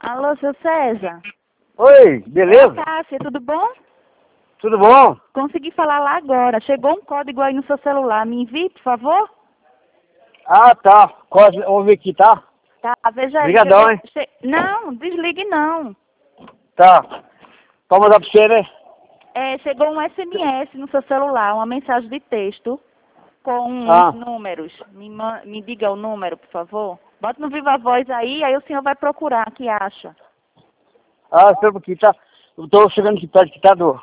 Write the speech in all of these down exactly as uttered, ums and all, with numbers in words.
Alô, seu César? Oi, beleza? É, Cássia, tudo bom? Tudo bom? Consegui falar lá agora. Chegou um código aí no seu celular. Me envie, por favor? Ah, tá. Quase, vamos ver aqui, tá? Tá, veja aí. Obrigadão, Chegou... hein? che- Não, desligue não. Tá. Vamos mandar pra você, né? É, chegou um S M S no seu celular, uma mensagem de texto com uns Ah. números. Me, ma- me diga o número, por favor. Bota no Viva Voz aí, aí o senhor vai procurar, que acha. Ah, espera um pouquinho, tá? Eu tô chegando aqui perto, que tá do...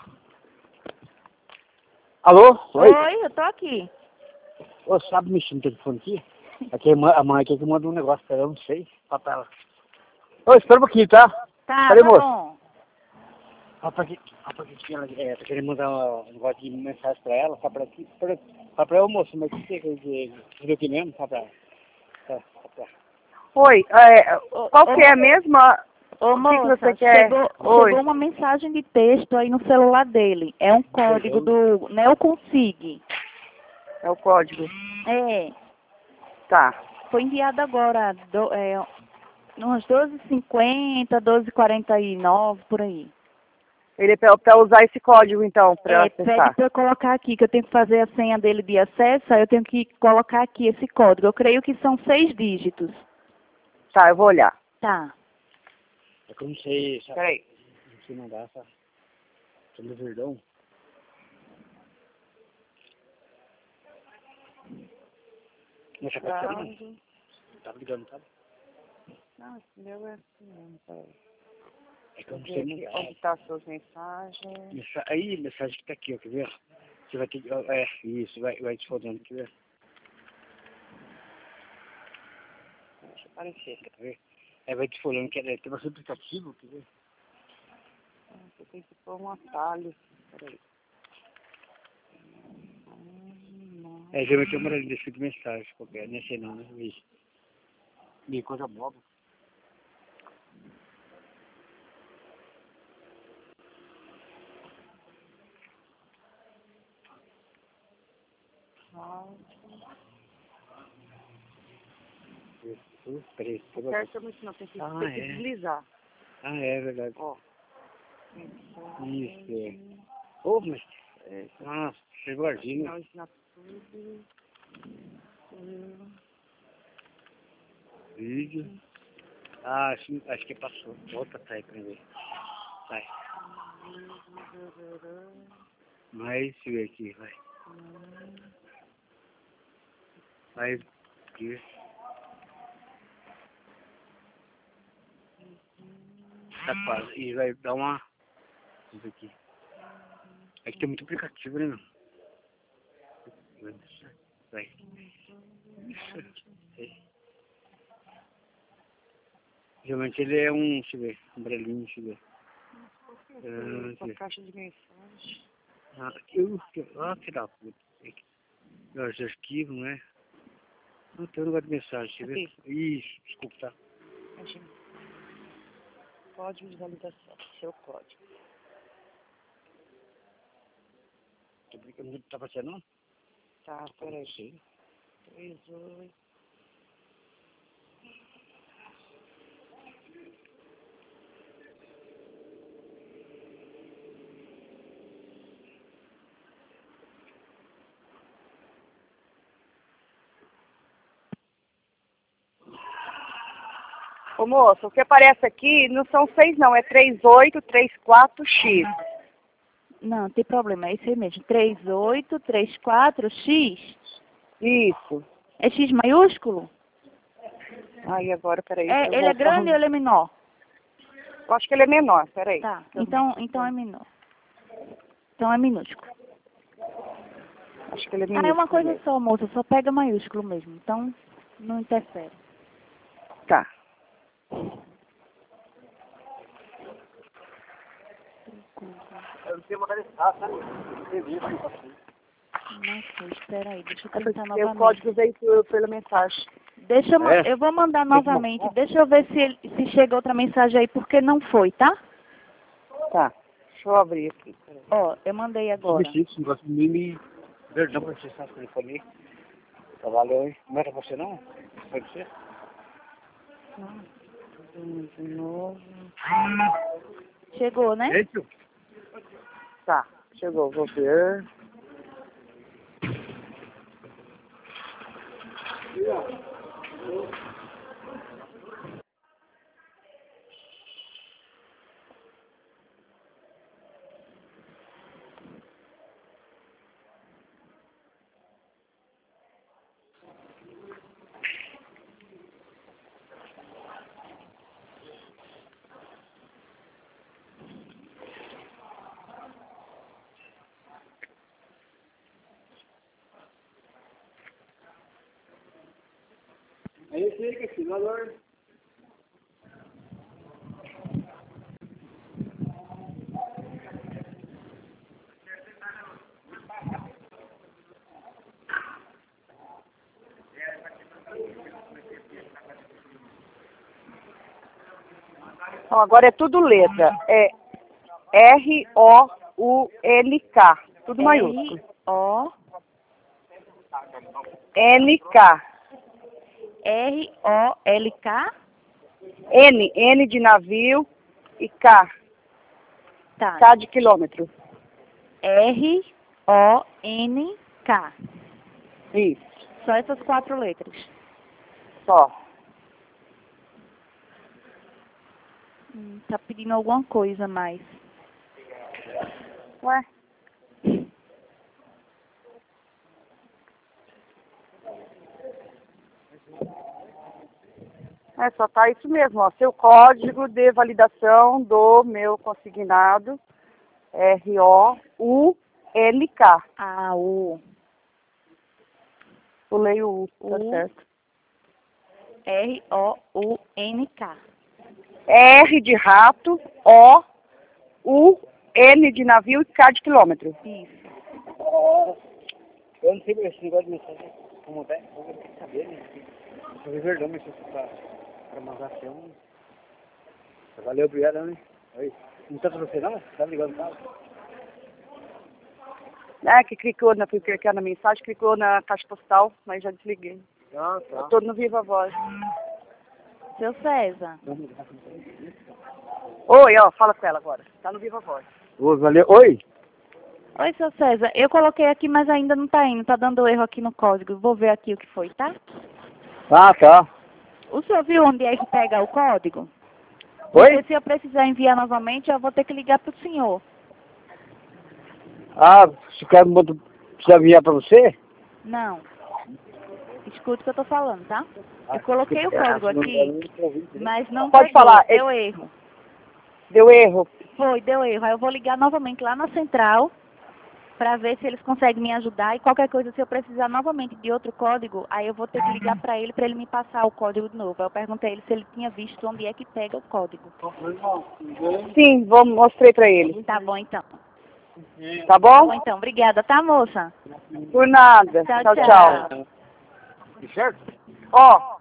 Alô? Oi? Oi, eu tô aqui. Ô, sabe mexer no telefone aqui? Aqui a mãe, a mãe aqui que manda um negócio pra ela, eu não sei. Fala pra ela. Ô, espera um pouquinho, tá? Tá, Cadê, tá moço? bom. Fala pra aqui. Fala pra aqui que ela é, tá querendo mandar um negócio de mensagem pra ela. Fala pra aqui. Fala fala pra ela, ô, moço, mas o que você quer dizer? Tudo aqui mesmo? Fala pra ela. Tá, fala pra ela. Oi, é, Ô, qual ô, que é a mesma? Ô, O que, que moça, você quer? chegou, Oi. chegou uma mensagem de texto aí no celular dele. É um código do Neoconsig. É o código. É, Tá. foi enviado agora, do, é, umas doze e cinquenta, doze e quarenta e nove, por aí. Ele é pra, pra usar esse código, então, pra É, pede acessar. para eu colocar aqui, que eu tenho que fazer a senha dele de acesso, aí eu tenho que colocar aqui esse código. Eu creio que são seis dígitos. Tá, eu vou olhar. Tá. É que eu não sei, sabe? Peraí. Não sei mandar, sabe? Tô no verdão. Mas já tá ligando. Tá ligando, sabe? Não, esse meu é assim mesmo, peraí. É que eu não Deixa eu sei ver aqui mandar. onde tá as suas mensagens. Mensa- Aí, mensagem que tá aqui, ó, quer ver? Você vai ter que... ó, É, isso, vai, vai te fodendo, quer ver? Deixa eu aparecer. Quer ver? É, vai te folhando, quer ver? Tem bastante aplicativo, quer ver? Você tem que pôr um atalho. Peraí. Hum, não. É, geralmente eu mando desse tipo de mensagem, qualquer, não sei não, né? Isso. Meio coisa boba. Isso, peraí, deixa eu ver. Aperta muito não, tem que, Ah, tem que é. deslizar. Ah, é verdade. Ó. Isso, é. Ô, mas... É, nossa, chegou a Gina. Não, assinatura. Hum. Vídeo. Ah, acho, acho que passou. Volta pra aí pra ver. Vai. Mais, deixa eu ver aqui, vai. Vai aqui. Tá quase. E vai dar uma... Isso aqui. É que tem muito aplicativo, né, meu? Vai. Geralmente ele é um, deixa eu ver, um brelinho, deixa eu ver. Ah, deixa eu ver. Caixa de mensagem. Ah, aqui, uh, que, ah, que da puta. Os arquivos, não é? Não tem um negócio de mensagem, deixa eu ver. Isso, desculpa, tá? Imagina. Código de validação. Seu código. Tô brincando, não tá passando não? Tá, peraí. Sim. três, oito. Ô moço, o que aparece aqui não são seis não, é três oito três quatro X. Não, não tem problema, é isso aí mesmo. três oito três quatro X. Isso. É X maiúsculo? Aí agora, peraí. É, eu ele vou é grande ou ele é menor? Eu acho que ele é menor, peraí. Tá, então, então é menor. Então é minúsculo. Acho que ele é Ah, menor. é uma coisa só, moça, só pega maiúsculo mesmo. Então, não interfere. Tá. Eu não sei mandar esse tá, sabe? Entendi, Não sei, espera aí, deixa eu É porque tentar o novamente. código veio por- pela mensagem. Deixa eu, ma- É? eu vou mandar novamente. Deixa eu ver se, ele- se chega outra mensagem aí, porque não foi, tá? Tá. Deixa eu abrir aqui. Peraí. Ó, eu mandei agora. Mexi com esse negócio de mim, verdão pra você, sabe, telefone. Trabalhou, hein? Não é pra você não? Pode ser? Não. Hum, De novo. Chegou, né? Isso? Tá, chegou, vou ver. Aí fica esse valor. Então, agora é tudo letra. É R O U N K. Tudo maiúsculo. R O N K. R O L K. N, N de navio e K. Tá. K de quilômetro. R O N K. Isso, Só essas quatro letras. só. Hum, tá pedindo alguma coisa a mais. Ué? É, só tá isso mesmo, ó. Seu código de validação do meu consignado. R O U N K. A U Pulei o U, tá U. certo. R O U N K. R de rato, O, U, N de navio e K de quilômetro. Isso. Eu não sei esse negócio de mensagem. Como é? Eu não quero saber, né? Eu vi verdão, mas pra, pra mandar ser um. Valeu, obrigado, né? Oi. Não tá pra você não? Tá ligando o carro? É, que clicou na, fui clicar na mensagem, clicou na caixa postal, mas já desliguei. Ah, tá. Eu tô no Viva Voz. Seu César. Oi, ó, fala com ela agora. Tá no Viva Voz. Ô, valeu. Oi? Oi, seu César. Eu coloquei aqui, mas ainda não tá indo. Tá dando erro aqui no código. Vou ver aqui o que foi, tá? Ah, tá. O senhor viu onde é que pega o código? Oi? Porque se eu precisar enviar novamente, eu vou ter que ligar pro senhor. Ah, se o cara manda, precisa enviar pra você? Não. Escuta o que eu tô falando, tá? Ah, Eu coloquei o desculpa. código Ah, não- aqui, eu não tô ouvindo, né? mas não Pode pegou. falar. Deu erro. Deu erro. Foi, deu erro. Aí eu vou ligar novamente lá na central para ver se eles conseguem me ajudar. E qualquer coisa, se eu precisar novamente de outro código, aí eu vou ter que ligar para ele para ele me passar o código de novo. Aí eu perguntei a ele se ele tinha visto onde é que pega o código. Sim, vou, mostrei pra ele. Tá bom, então. Tá Tá bom? bom, então. Obrigada, tá, moça? Por nada. Tchau, Tchau, tchau. tchau. Certo? Ó,